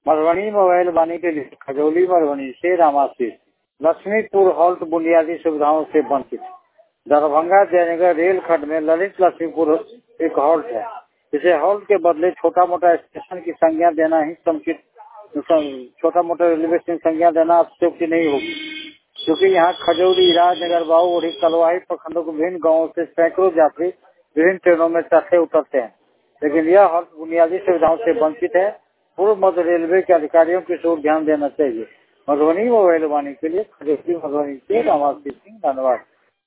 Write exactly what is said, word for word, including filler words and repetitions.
Madhubani mobile वाणी के लिए खजौली मधुबनी से रामाशीष। लक्ष्मीपुर हॉल्ट बुनियादी सुविधाओं से वंचित। दरभंगा जयनगर रेल खंड में ललित लक्ष्मीपुर एक हॉल्ट है। इसे हॉल्ट के बदले छोटा मोटा स्टेशन की संज्ञा देना ही समुचित, छोटा मोटा रेलवे स्टेशन संज्ञा देना अत्युक्ति नहीं होगी, क्योंकि यहाँ खजौली, राजनगर, बाबूबड़ी, कलवाही प्रखंडों के विभिन्न गाँवों से सैकड़ों यात्री विभिन्न ट्रेनों में चढ़ते उतरते हैं, लेकिन यह हॉल्ट बुनियादी सुविधाओं से वंचित है। पूर्व मध्य रेलवे के अधिकारियों की ओर ध्यान देना चाहिए। मधुबनी मोबाइल वाणी के लिए खजौली मधुबनी से रामाशीष सिंह, धन्यवाद।